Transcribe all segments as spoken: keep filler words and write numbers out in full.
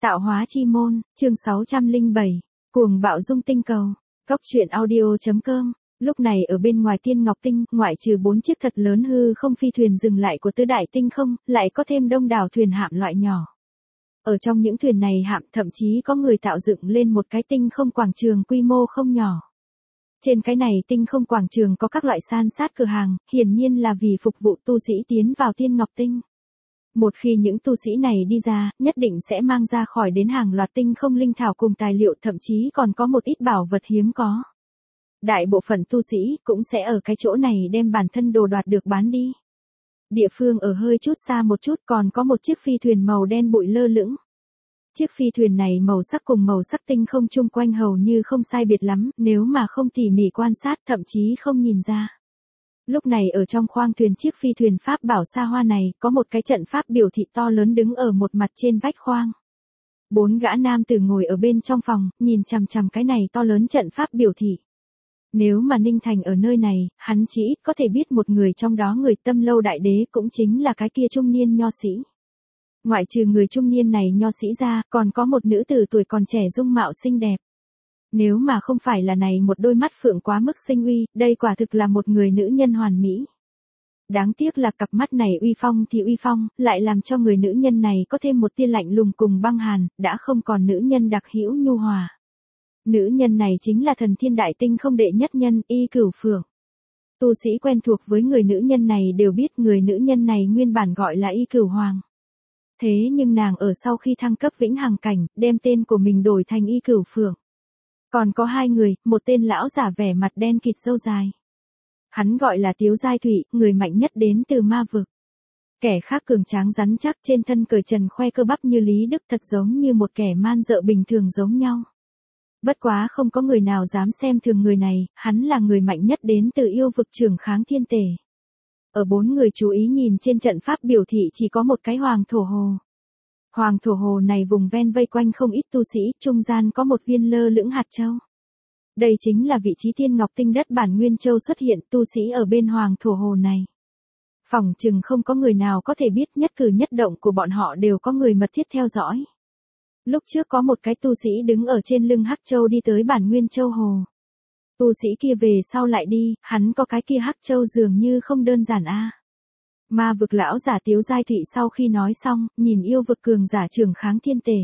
Tạo hóa chi môn, chương sáu trăm lẻ bảy, cuồng bạo dung tinh cầu. Cóc truyện audio chấm com. Lúc này ở bên ngoài Tiên Ngọc Tinh, ngoại trừ bốn chiếc thật lớn hư không phi thuyền dừng lại của tứ đại tinh không, lại có thêm đông đảo thuyền hạm loại nhỏ. Ở trong những thuyền này hạm thậm chí có người tạo dựng lên một cái tinh không quảng trường quy mô không nhỏ. Trên cái này tinh không quảng trường có các loại san sát cửa hàng, hiển nhiên là vì phục vụ tu sĩ tiến vào Tiên Ngọc Tinh. Một khi những tu sĩ này đi ra, nhất định sẽ mang ra khỏi đến hàng loạt tinh không linh thảo cùng tài liệu, thậm chí còn có một ít bảo vật hiếm có. Đại bộ phận tu sĩ cũng sẽ ở cái chỗ này đem bản thân đồ đoạt được bán đi. Địa phương ở hơi chút xa một chút còn có một chiếc phi thuyền màu đen bụi lơ lửng. Chiếc phi thuyền này màu sắc cùng màu sắc tinh không chung quanh hầu như không sai biệt lắm, nếu mà không tỉ mỉ quan sát thậm chí không nhìn ra. Lúc này ở trong khoang thuyền chiếc phi thuyền pháp bảo xa hoa này, có một cái trận pháp biểu thị to lớn đứng ở một mặt trên vách khoang. Bốn gã nam tử ngồi ở bên trong phòng, nhìn chằm chằm cái này to lớn trận pháp biểu thị. Nếu mà Ninh Thành ở nơi này, hắn chỉ ít có thể biết một người trong đó, người Tâm Lâu đại đế, cũng chính là cái kia trung niên nho sĩ. Ngoại trừ người trung niên này nho sĩ ra, còn có một nữ tử tuổi còn trẻ dung mạo xinh đẹp. Nếu mà không phải là này một đôi mắt phượng quá mức sinh uy, đây quả thực là một người nữ nhân hoàn mỹ. Đáng tiếc là cặp mắt này uy phong thì uy phong, lại làm cho người nữ nhân này có thêm một tia lạnh lùng cùng băng hàn, đã không còn nữ nhân đặc hữu nhu hòa. Nữ nhân này chính là thần thiên đại tinh không đệ nhất nhân, Y Cửu Phượng. Tu sĩ quen thuộc với người nữ nhân này đều biết người nữ nhân này nguyên bản gọi là Y Cửu Hoàng. Thế nhưng nàng ở sau khi thăng cấp vĩnh hằng cảnh, đem tên của mình đổi thành Y Cửu Phượng. Còn có hai người, một tên lão giả vẻ mặt đen kịt râu dài. Hắn gọi là Tiếu Giai Thụy, người mạnh nhất đến từ ma vực. Kẻ khác cường tráng rắn chắc, trên thân cởi trần khoe cơ bắp như Lý Đức, thật giống như một kẻ man dợ bình thường giống nhau. Bất quá không có người nào dám xem thường người này, hắn là người mạnh nhất đến từ yêu vực Trường Kháng Thiên Tể. Ở bốn người chú ý nhìn trên trận pháp biểu thị chỉ có một cái Hoàng Thổ Hồ. Hoàng Thổ Hồ này vùng ven vây quanh không ít tu sĩ, trung gian có một viên lơ lửng hạt châu. Đây chính là vị trí Tiên Ngọc Tinh đất bản Nguyên Châu xuất hiện, tu sĩ ở bên Hoàng Thổ Hồ này. Phỏng chừng không có người nào có thể biết nhất cử nhất động của bọn họ đều có người mật thiết theo dõi. Lúc trước có một cái tu sĩ đứng ở trên lưng hắc châu đi tới bản Nguyên Châu Hồ. Tu sĩ kia về sau lại đi, hắn có cái kia hắc châu dường như không đơn giản a. Ma vực lão giả Tiếu Giai Thụy sau khi nói xong, nhìn yêu vực cường giả Trường Kháng Thiên Tể.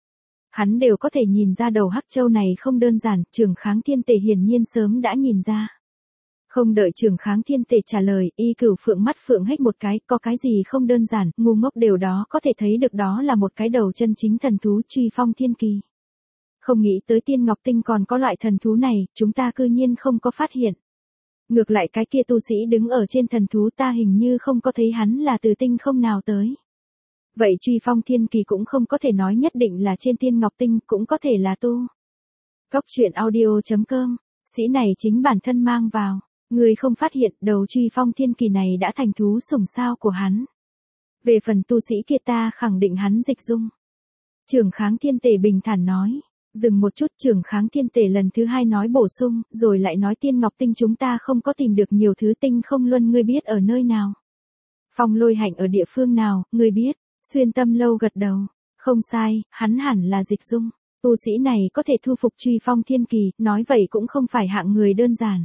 Hắn đều có thể nhìn ra đầu hắc châu này không đơn giản, Trường Kháng Thiên Tể hiển nhiên sớm đã nhìn ra. Không đợi Trường Kháng Thiên Tể trả lời, Y Cửu Phượng mắt phượng hếch một cái, có cái gì không đơn giản, ngu ngốc đều đó có thể thấy được đó là một cái đầu chân chính thần thú Truy Phong Thiên Kỳ. Không nghĩ tới Tiên Ngọc Tinh còn có loại thần thú này, chúng ta cư nhiên không có phát hiện. Ngược lại cái kia tu sĩ đứng ở trên thần thú, ta hình như không có thấy hắn là từ tinh không nào tới. Vậy Truy Phong Thiên Kỳ cũng không có thể nói nhất định là trên Tiên Ngọc Tinh, cũng có thể là tu. Cóc truyện audio chấm com, sĩ này chính bản thân mang vào. Người không phát hiện đầu Truy Phong Thiên Kỳ này đã thành thú sủng sao của hắn. Về phần tu sĩ kia ta khẳng định hắn dịch dung. Trường Kháng Thiên Tể bình thản nói. Dừng một chút, Trường Kháng Thiên Tể lần thứ hai nói bổ sung, rồi lại nói Tiên Ngọc Tinh chúng ta không có tìm được nhiều thứ tinh không luân, ngươi biết ở nơi nào. Phong Lôi Hạnh ở địa phương nào, ngươi biết. Xuyên Tâm Lâu gật đầu. Không sai, hắn hẳn là dịch dung. Tu sĩ này có thể thu phục Truy Phong Thiên Kỳ, nói vậy cũng không phải hạng người đơn giản.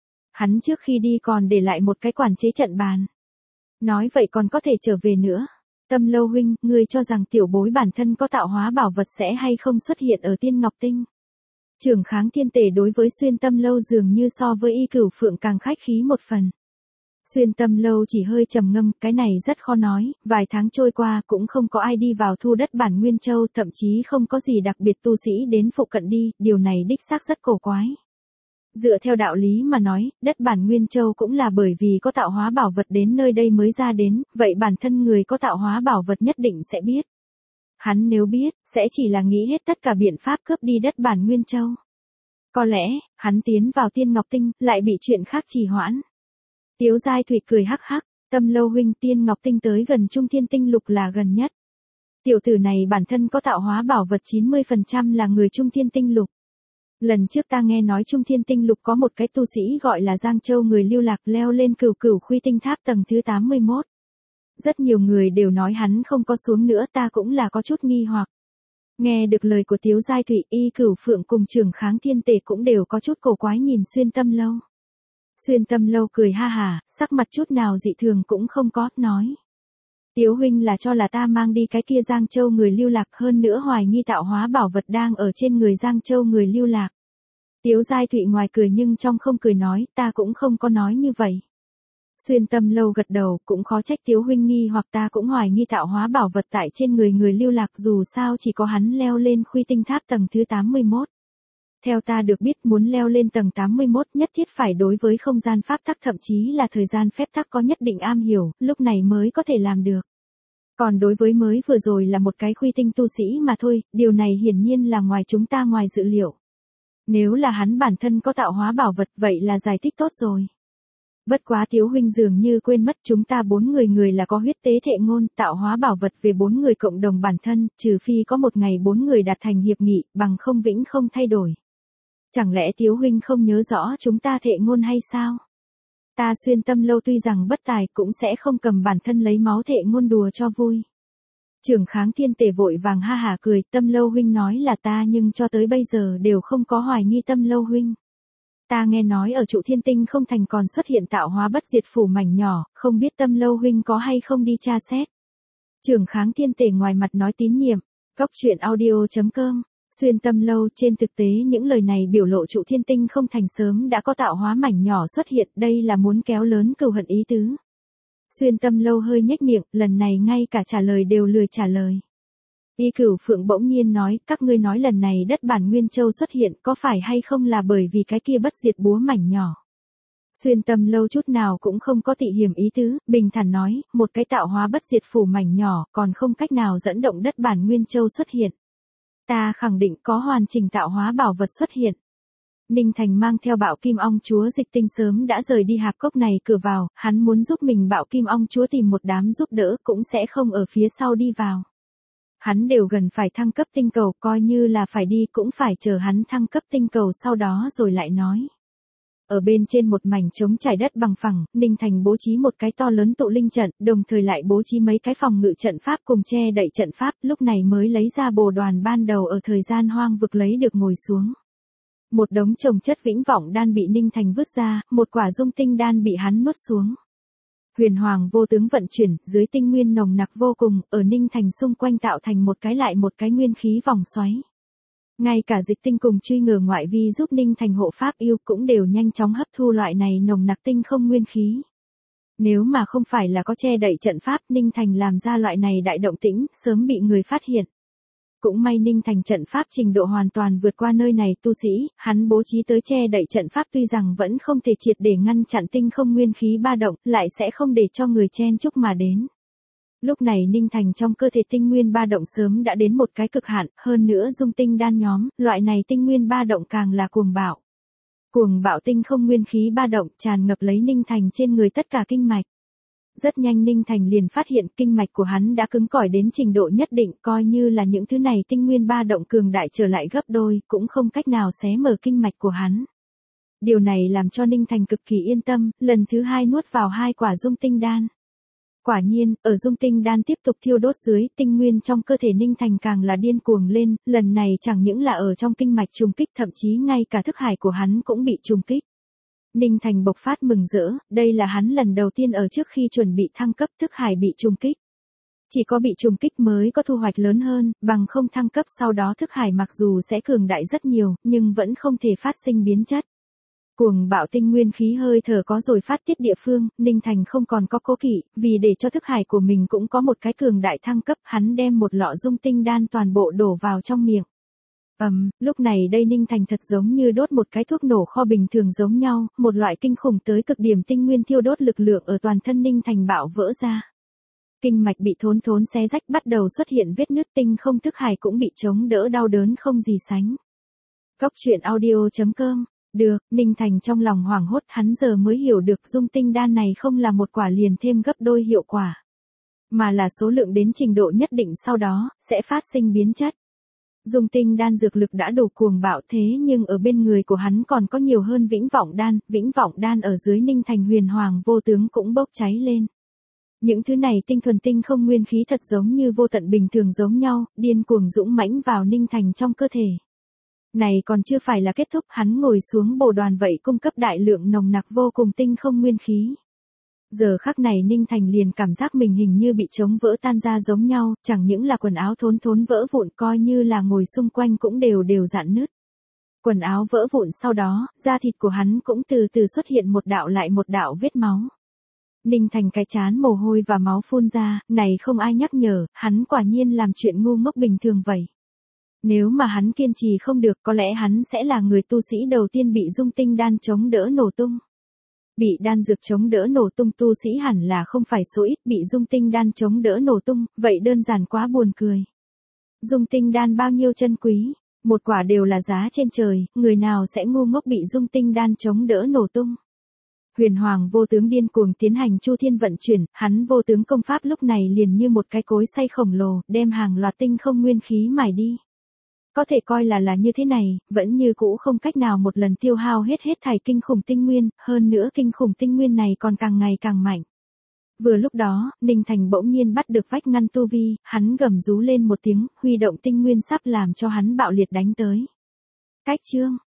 Hắn trước khi đi còn để lại một cái quản chế trận bàn. Nói vậy còn có thể trở về nữa. Tâm Lâu huynh, ngươi cho rằng tiểu bối bản thân có tạo hóa bảo vật sẽ hay không xuất hiện ở Tiên Ngọc Tinh. Trường Kháng Thiên Tể đối với Xuyên Tâm Lâu dường như so với Y Cửu Phượng càng khách khí một phần. Xuyên Tâm Lâu chỉ hơi trầm ngâm, cái này rất khó nói, vài tháng trôi qua cũng không có ai đi vào thu đất bản Nguyên Châu, thậm chí không có gì đặc biệt tu sĩ đến phụ cận đi, điều này đích xác rất cổ quái. Dựa theo đạo lý mà nói, đất bản Nguyên Châu cũng là bởi vì có tạo hóa bảo vật đến nơi đây mới ra đến, vậy bản thân người có tạo hóa bảo vật nhất định sẽ biết. Hắn nếu biết, sẽ chỉ là nghĩ hết tất cả biện pháp cướp đi đất bản Nguyên Châu. Có lẽ, hắn tiến vào Tiên Ngọc Tinh, lại bị chuyện khác trì hoãn. Tiếu Giai Thụy cười hắc hắc, Tâm Lâu huynh, Tiên Ngọc Tinh tới gần Trung Thiên Tinh Lục là gần nhất. Tiểu tử này bản thân có tạo hóa bảo vật chín mươi phần trăm là người Trung Thiên Tinh Lục. Lần trước ta nghe nói Trung Thiên Tinh Lục có một cái tu sĩ gọi là Giang Châu người lưu lạc leo lên Cửu Cửu Khuy Tinh Tháp tầng thứ tám mươi mốt. Rất nhiều người đều nói hắn không có xuống nữa, ta cũng là có chút nghi hoặc. Nghe được lời của Tiếu Giai Thụy, Y Cửu Phượng cùng Trưởng Kháng Thiên Tề cũng đều có chút cổ quái nhìn Xuyên Tâm Lâu. Xuyên Tâm Lâu cười ha hả, sắc mặt chút nào dị thường cũng không có, nói. Tiếu huynh là cho là ta mang đi cái kia Giang Châu người lưu lạc, hơn nữa hoài nghi tạo hóa bảo vật đang ở trên người Giang Châu người lưu lạc. Tiếu Giai Thụy ngoài cười nhưng trong không cười nói, ta cũng không có nói như vậy. Xuyên Tâm Lâu gật đầu, cũng khó trách Tiếu huynh nghi hoặc ta cũng hoài nghi tạo hóa bảo vật tại trên người người lưu lạc, dù sao chỉ có hắn leo lên Khuy Tinh Tháp tầng thứ tám mươi mốt. Theo ta được biết, muốn leo lên tầng tám mươi mốt nhất thiết phải đối với không gian pháp tắc thậm chí là thời gian phép tắc có nhất định am hiểu, lúc này mới có thể làm được. Còn đối với mới vừa rồi là một cái khuy tinh tu sĩ mà thôi, điều này hiển nhiên là ngoài chúng ta ngoài dự liệu. Nếu là hắn bản thân có tạo hóa bảo vật vậy là giải thích tốt rồi. Bất quá Tiếu huynh dường như quên mất, chúng ta bốn người người là có huyết tế thệ ngôn, tạo hóa bảo vật về bốn người cộng đồng bản thân, trừ phi có một ngày bốn người đạt thành hiệp nghị, bằng không vĩnh không thay đổi. Chẳng lẽ Tiếu huynh không nhớ rõ chúng ta thệ ngôn hay sao? Ta Xuyên Tâm Lâu tuy rằng bất tài cũng sẽ không cầm bản thân lấy máu thệ ngôn đùa cho vui. Trưởng Kháng Thiên Tề vội vàng ha hả cười, Tâm Lâu huynh nói là ta nhưng cho tới bây giờ đều không có hoài nghi Tâm Lâu huynh. Ta nghe nói ở trụ Thiên Tinh không thành còn xuất hiện tạo hóa bất diệt phủ mảnh nhỏ, không biết Tâm Lâu huynh có hay không đi tra xét. Trưởng Kháng Thiên Tề ngoài mặt nói tín nhiệm, góc truyện audio chấm com. Xuyên Tâm Lâu, trên thực tế những lời này biểu lộ trụ Thiên Tinh không thành sớm đã có tạo hóa mảnh nhỏ xuất hiện, đây là muốn kéo lớn cừu hận ý tứ. Xuyên Tâm Lâu hơi nhếch miệng, lần này ngay cả trả lời đều lười trả lời. Y Cửu Phượng bỗng nhiên nói, các ngươi nói lần này đất bản Nguyên Châu xuất hiện có phải hay không là bởi vì cái kia bất diệt búa mảnh nhỏ. Xuyên Tâm Lâu chút nào cũng không có tị hiểm ý tứ, bình thản nói, một cái tạo hóa bất diệt phủ mảnh nhỏ còn không cách nào dẫn động đất bản Nguyên Châu xuất hiện. Ta khẳng định có hoàn chỉnh tạo hóa bảo vật xuất hiện. Ninh Thành mang theo Bạo Kim Ong Chúa Dịch Tinh sớm đã rời đi hạp cốc này cửa vào, hắn muốn giúp mình Bạo Kim Ong Chúa tìm một đám giúp đỡ cũng sẽ không ở phía sau đi vào. Hắn đều gần phải thăng cấp tinh cầu, coi như là phải đi cũng phải chờ hắn thăng cấp tinh cầu sau đó rồi lại nói. Ở bên trên một mảnh trống trải đất bằng phẳng, Ninh Thành bố trí một cái to lớn tụ linh trận, đồng thời lại bố trí mấy cái phòng ngự trận pháp cùng che đậy trận pháp, lúc này mới lấy ra bồ đoàn ban đầu ở thời gian hoang vực lấy được ngồi xuống. Một đống trồng chất vĩnh vọng đan bị Ninh Thành vứt ra, một quả dung tinh đan bị hắn nuốt xuống. Huyền Hoàng vô tướng vận chuyển, dưới tinh nguyên nồng nặc vô cùng, ở Ninh Thành xung quanh tạo thành một cái lại một cái nguyên khí vòng xoáy. Ngay cả Dịch Tinh cùng truy ngờ ngoại vi giúp Ninh Thành hộ pháp yêu cũng đều nhanh chóng hấp thu loại này nồng nặc tinh không nguyên khí. Nếu mà không phải là có che đậy trận pháp, Ninh Thành làm ra loại này đại động tĩnh, sớm bị người phát hiện. Cũng may Ninh Thành trận pháp trình độ hoàn toàn vượt qua nơi này tu sĩ, hắn bố trí tới che đậy trận pháp tuy rằng vẫn không thể triệt để ngăn chặn tinh không nguyên khí ba động, lại sẽ không để cho người chen chúc mà đến. Lúc này Ninh Thành trong cơ thể tinh nguyên ba động sớm đã đến một cái cực hạn, hơn nữa dung tinh đan nhóm, loại này tinh nguyên ba động càng là cuồng bạo. Cuồng bạo tinh không nguyên khí ba động tràn ngập lấy Ninh Thành trên người tất cả kinh mạch. Rất nhanh Ninh Thành liền phát hiện kinh mạch của hắn đã cứng cỏi đến trình độ nhất định, coi như là những thứ này tinh nguyên ba động cường đại trở lại gấp đôi, cũng không cách nào xé mở kinh mạch của hắn. Điều này làm cho Ninh Thành cực kỳ yên tâm, lần thứ hai nuốt vào hai quả dung tinh đan. Quả nhiên, ở dung tinh đan tiếp tục thiêu đốt dưới, tinh nguyên trong cơ thể Ninh Thành càng là điên cuồng lên, lần này chẳng những là ở trong kinh mạch trùng kích, thậm chí ngay cả thức hải của hắn cũng bị trùng kích. Ninh Thành bộc phát mừng rỡ, đây là hắn lần đầu tiên ở trước khi chuẩn bị thăng cấp thức hải bị trùng kích. Chỉ có bị trùng kích mới có thu hoạch lớn hơn, bằng không thăng cấp sau đó thức hải mặc dù sẽ cường đại rất nhiều, nhưng vẫn không thể phát sinh biến chất. Cuồng bạo tinh nguyên khí hơi thở có rồi phát tiết địa phương, Ninh Thành không còn có cố kỵ, vì để cho thức hải của mình cũng có một cái cường đại thăng cấp, hắn đem một lọ dung tinh đan toàn bộ đổ vào trong miệng. Ầm, um, lúc này đây Ninh Thành thật giống như đốt một cái thuốc nổ kho bình thường giống nhau, một loại kinh khủng tới cực điểm tinh nguyên thiêu đốt lực lượng ở toàn thân Ninh Thành bạo vỡ ra. Kinh mạch bị thốn thốn xé rách bắt đầu xuất hiện vết nứt, tinh không thức hải cũng bị chống đỡ đau đớn không gì sánh. Góc truyện audio chấm com. Được, Ninh Thành trong lòng hoảng hốt, hắn giờ mới hiểu được dung tinh đan này không là một quả liền thêm gấp đôi hiệu quả, mà là số lượng đến trình độ nhất định sau đó, sẽ phát sinh biến chất. Dung tinh đan dược lực đã đủ cuồng bạo thế nhưng ở bên người của hắn còn có nhiều hơn vĩnh vọng đan, vĩnh vọng đan ở dưới Ninh Thành huyền hoàng vô tướng cũng bốc cháy lên. Những thứ này tinh thuần tinh không nguyên khí thật giống như vô tận bình thường giống nhau, điên cuồng dũng mãnh vào Ninh Thành trong cơ thể. Này còn chưa phải là kết thúc, hắn ngồi xuống bồ đoàn vậy cung cấp đại lượng nồng nặc vô cùng tinh không nguyên khí. Giờ khắc này Ninh Thành liền cảm giác mình hình như bị trống vỡ tan ra giống nhau, chẳng những là quần áo thốn thốn vỡ vụn, coi như là ngồi xung quanh cũng đều đều rạn nứt. Quần áo vỡ vụn sau đó, da thịt của hắn cũng từ từ xuất hiện một đạo lại một đạo vết máu. Ninh Thành cái chán mồ hôi và máu phun ra, này không ai nhắc nhở, hắn quả nhiên làm chuyện ngu ngốc bình thường vậy. Nếu mà hắn kiên trì không được, có lẽ hắn sẽ là người tu sĩ đầu tiên bị dung tinh đan chống đỡ nổ tung. Bị đan dược chống đỡ nổ tung tu sĩ hẳn là không phải số ít, bị dung tinh đan chống đỡ nổ tung, vậy đơn giản quá buồn cười. Dung tinh đan bao nhiêu chân quý, một quả đều là giá trên trời, người nào sẽ ngu ngốc bị dung tinh đan chống đỡ nổ tung. Huyền Hoàng vô tướng điên cuồng tiến hành chu thiên vận chuyển, hắn vô tướng công pháp lúc này liền như một cái cối xay khổng lồ, đem hàng loạt tinh không nguyên khí mài đi. Có thể coi là là như thế này, vẫn như cũ không cách nào một lần tiêu hao hết hết thảy kinh khủng tinh nguyên, hơn nữa kinh khủng tinh nguyên này còn càng ngày càng mạnh. Vừa lúc đó, Ninh Thành bỗng nhiên bắt được vách ngăn tu vi, hắn gầm rú lên một tiếng, huy động tinh nguyên sắp làm cho hắn bạo liệt đánh tới. Cách chương